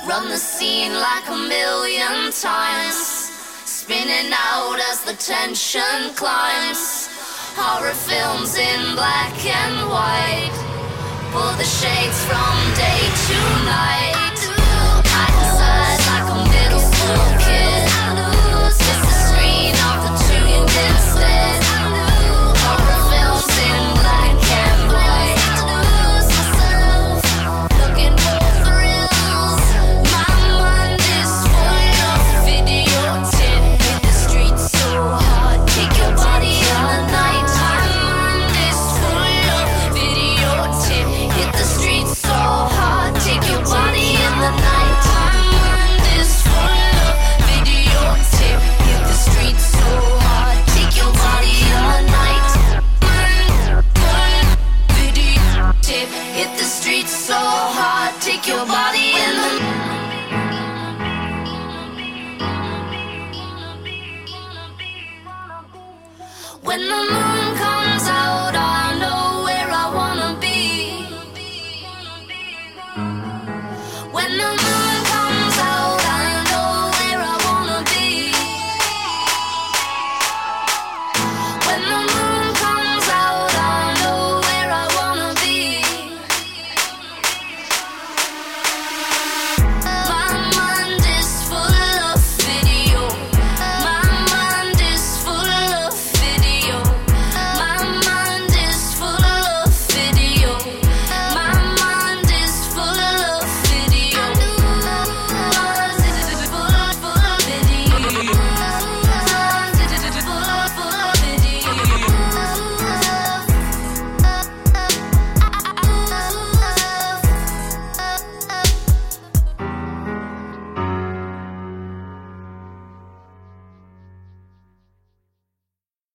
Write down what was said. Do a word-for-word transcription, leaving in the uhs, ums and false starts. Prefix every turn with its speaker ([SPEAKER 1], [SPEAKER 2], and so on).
[SPEAKER 1] Run the scene like a million times, spinning out as the tension climbs. Horror films in black and white, pull the shades from day to night. I decide like a middle school kid, it's the screen of the tube instead. Horror films in black and white, looking for thrills. My mind is full of videotape. Hit the streets so hard, take your body in the night. My mind is full of videotape. Hit the streets so hard, take your body in the night. My mind is full of videotape. Hit the streets so hard, take your body in the night. Mind, mind, videotape. Hit the streets so hard, take your body in the night. When the moon comes out, I know where I wanna be. When the